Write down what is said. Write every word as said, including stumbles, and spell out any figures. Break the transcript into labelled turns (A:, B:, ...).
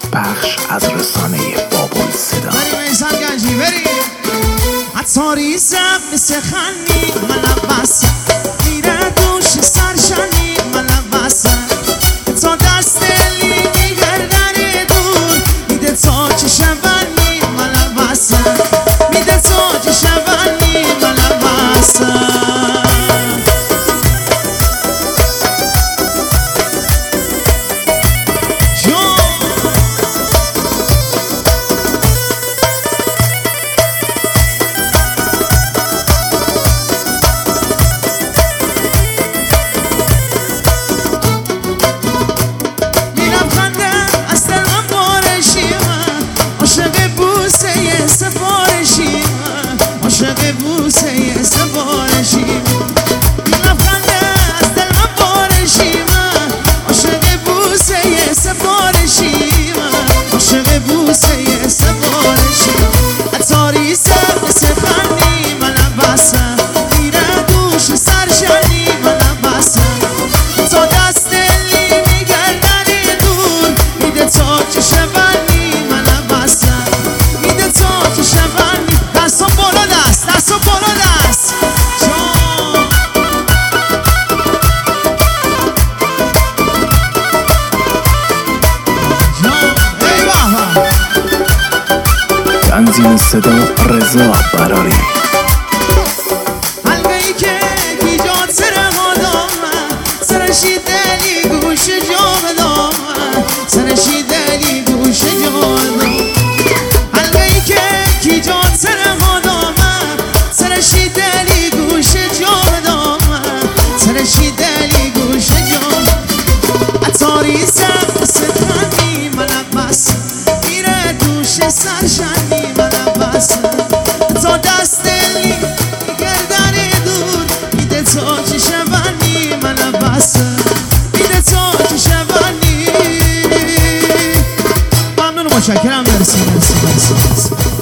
A: پخش از رسانه بابل صدا.
B: بریم ایسان گنجی بریم عطاری زب مثل خنی من بسم میره دوش سرشنی من بسم تا دست لی میگردن دور میده تا چه شبنی من بسم میده تا چه شبنی من بسم عاشق بوسه سفارشی لبخنده از دل من بارشی من عاشق بوسه سفارشی من عاشق بوسه سفارشی عطاری سر مثل خنی من بسم میره دوش سرشنی من بسم تا دست لی میگردن دور میده تا که شبنی من بسم میده تا که شبنی دستم بالا دست دستم بالا دست
A: تنظیم صدا رضا براری.
B: حلقه‌ای که ایجاد سر آدامه سرشی دلی گوش جام دامه سرشی دلی گوش جام حلقه‌ای که ایجاد سر آدامه سرشی دلی گوش جام دامه سرشی دلی گوش جام عطاری زب سخنی من بسم میره دوش سرشنی من بسم تا دست لی گردن دور میده تا چه شبنی من بسم میده تا چه شبنی. ممنون متشکرم. مرسی مرسی مرسی مرسی.